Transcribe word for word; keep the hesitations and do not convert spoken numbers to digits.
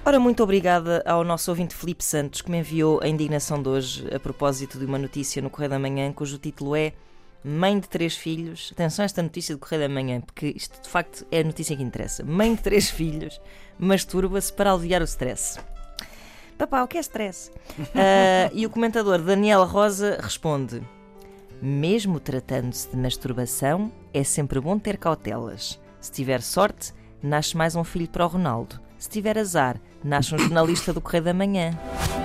Ora, muito obrigada ao nosso ouvinte Filipe Santos, que me enviou a indignação de hoje a propósito de uma notícia no Correio da Manhã, cujo título é Mãe de três filhos. Atenção a esta notícia do Correio da Manhã, porque isto de facto é a notícia que interessa. Mãe de três filhos masturba-se para aliviar o stress. Papá, o que é stress? uh, e o comentador Daniel Rosa responde: mesmo tratando-se de masturbação, é sempre bom ter cautelas. Se tiver sorte, nasce mais um filho para o Ronaldo. Se tiver azar, nasce um jornalista do Correio da Manhã.